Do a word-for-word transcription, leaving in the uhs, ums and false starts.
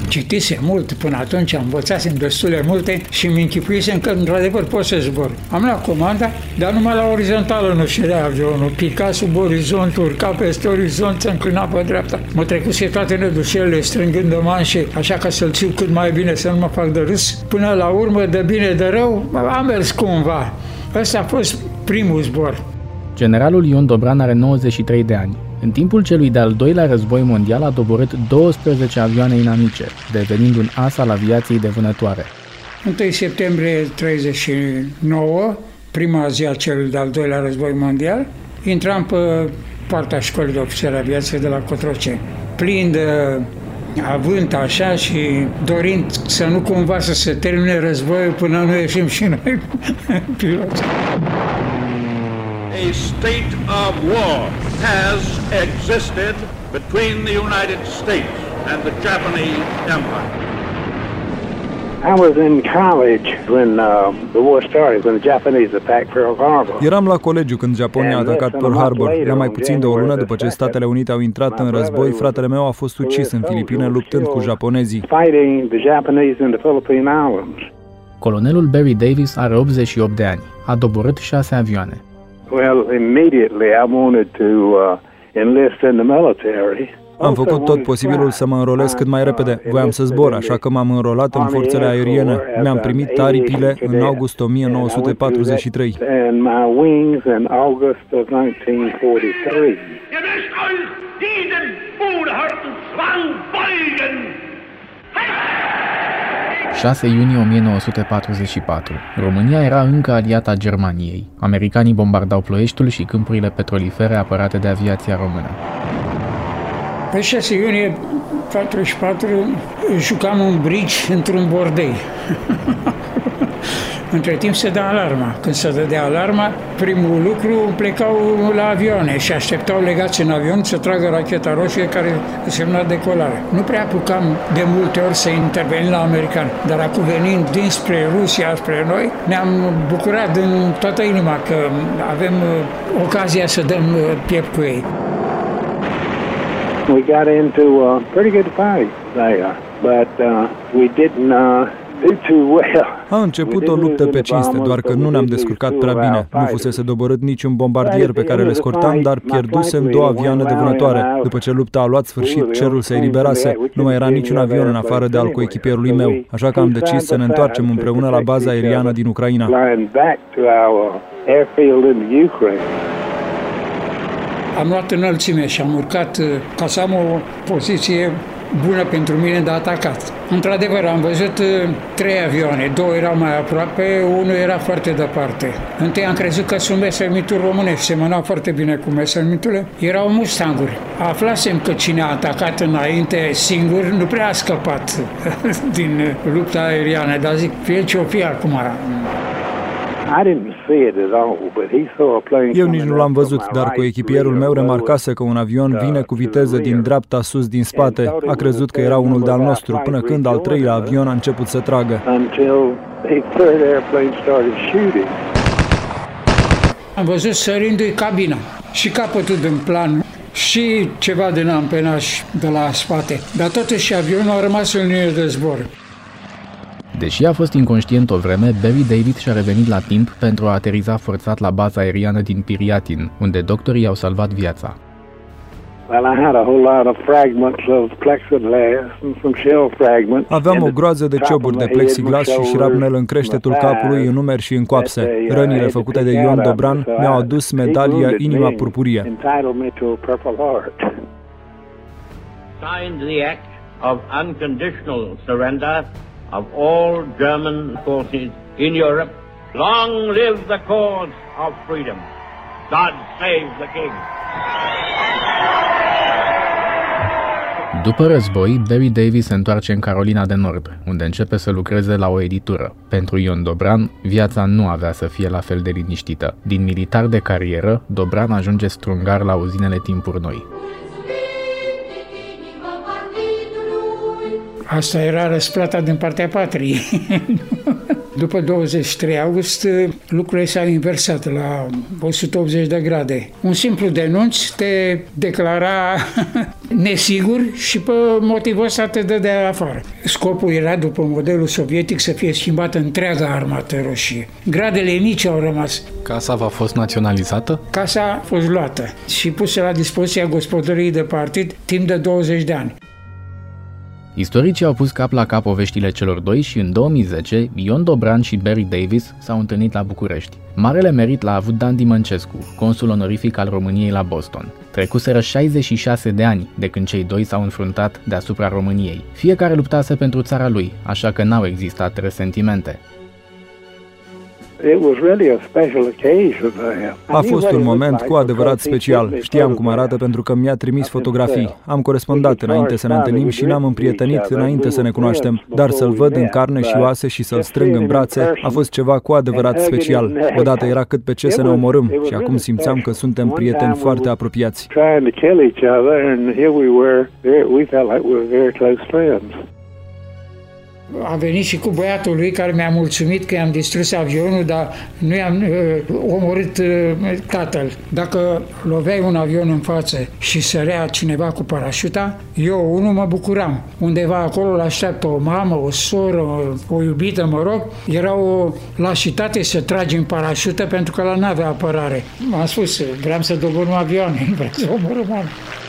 citise mult până atunci, am învățasem destule multe și îmi închipuisem că într-adevăr pot să zbor. Am luat comanda, dar numai la orizontală nu ședea avionul. Pica sub orizont, urca peste orizont, se înclina pe dreapta. Mă trecuse toate nădușelele strângând de manșe, așa ca să-l țiu cât mai bine, să nu mă fac de râs. Până la urmă, de bine de rău, am mers cumva. Ăsta a fost primul zbor. Generalul Ion Dobran are nouăzeci și trei de ani. În timpul celui de-al doilea război mondial a doborât douăsprezece avioane inamice, devenind un as al aviației de vânătoare. întâi septembrie treizeci și nouă, prima zi a celui de-al doilea război mondial, intram pe poarta școlii de ofițeri aviație de la Cotroceni, plin de avânt așa și dorind să nu cumva să se termine războiul până nu ieșim și noi piloți. A state of war has existed between the United States and the Japanese Empire. I was in college when uh, the war started, when the Japanese attacked Pearl Harbor. Eram la colegiu când Japonia a atacat Pearl Harbor. La mai puțin de o lună după ce Statele Unite au intrat în război, fratele meu a fost ucis în Filipine luptând cu japonezii. Colonelul Barry Davis are optzeci și opt de ani. A doborât șase avioane. Well, immediately I wanted to uh, enlist in the military. Am făcut tot posibilul să mă înrolez cât mai repede. Voiam să zbor, așa că m-am înrolat în forțele aeriene. Mi-am primit aripile în august o mie nouă sute patruzeci și trei. șase iunie o mie nouă sute patruzeci și patru. România era încă aliata Germaniei. Americanii bombardau Ploieștiul și câmpurile petrolifere apărate de aviația română. Pe șase iunie patruzeci și patru jucam un bridge într-un bordei. Între timp se dă alarma. Când se dădea alarma, primul lucru plecau la avioane și așteptau legați în avion să tragă racheta roșie care însemna decolare. Nu prea apucam de multe ori să intervenim la americani, dar acum venind dinspre Rusia spre noi, ne-am bucurat din toată inima că avem ocazia să dăm piept cu ei. We got into a pretty good fight there, but uh, we didn't uh, do too well. A început o luptă pe cinste, doar că nu ne-am descurcat prea bine. Nu fusese doborât niciun bombardier pe care le scortam, dar pierdusem două avioane de vânătoare. După ce lupta a luat sfârșit, cerul se eliberase. Nu mai era niciun avion în afară de al coechipierului meu, așa că am decis să ne întoarcem împreună la baza aeriană din Ucraina. Am luat înălțime și am urcat ca să am o poziție bună pentru mine de atacat. Într-adevăr, am văzut trei avioane, două erau mai aproape, unul era foarte departe. Întâi am crezut că sunt mesermituri românești, semănau foarte bine cu mesermiturile. Erau mustanguri. Aflasem că cine a atacat înainte singur nu prea a scăpat din lupta aeriană, dar zic, fie ce-o fi acum. Eu nici nu l-am văzut, dar coechipierul meu remarcase că un avion vine cu viteză din dreapta sus din spate. A crezut că era unul de-al nostru, până când al treilea avion a început să tragă. Am văzut sărindu-i cabina și capătul din plan și ceva din ampenaj de la spate, dar totuși avionul a rămas în linie de zbor. Deși a fost inconștient o vreme, Barry David și-a revenit la timp pentru a ateriza forțat la baza aeriană din Piriatin, unde doctorii i-au salvat viața. Aveam o groază de cioburi de plexiglas și șrapnel în creștetul capului, în umeri și în coapse. Rănile făcute de Ion Dobran mi-au adus medalia Inima Purpurie. Signed the act of unconditional surrender of all German forces in Europe. Long live the cause of freedom. God save the King. După război, Barry Davis se întoarce în Carolina de Nord, unde începe să lucreze la o editură. Pentru Ion Dobran, viața nu avea să fie la fel de liniștită. Din militar de carieră, Dobran ajunge strungar la uzinele Timpuri Noi. Asta era răsplata din partea patriei. După douăzeci și trei august, lucrurile s-au inversat la o sută optzeci de grade. Un simplu denunț te declara nesigur și pe motivul ăsta te dădea afară. Scopul era, după modelul sovietic, să fie schimbată întreaga armată roșie. Gradele mici au rămas. Casa v-a fost naționalizată? Casa a fost luată și pusă la dispoziția gospodăriei de partid timp de douăzeci de ani. Istoricii au pus cap la cap poveștile celor doi și în două mii zece, Ion Dobran și Barry Davis s-au întâlnit la București. Marele merit l-a avut Dan Dimăncescu, consul onorific al României la Boston. Trecuseră șaizeci și șase de ani de când cei doi s-au înfruntat deasupra României. Fiecare luptase pentru țara lui, așa că n-au existat resentimente. A fost un moment cu adevărat special. Știam cum arată pentru că mi-a trimis fotografii. Am corespondat înainte să ne întâlnim și ne-am împrietenit înainte să ne cunoaștem. Dar să-l văd în carne și oase și să-l strâng în brațe a fost ceva cu adevărat special. Odată era cât pe ce să ne omorâm și acum simțeam că suntem prieteni foarte apropiați. A venit și cu băiatul lui care mi-a mulțumit că i-am distrus avionul, dar nu i-am uh, omorât uh, tatăl. Dacă loveai un avion în față și sărea cineva cu parașuta, eu unul mă bucuram. Undeva acolo l-așteaptă o mamă, o soră, o iubită, mă rog. Era o lașitate să tragi în parașută pentru că ăla n-avea apărare. M-am spus, vreau să doborâm avioane, vreau să omorâm oameni.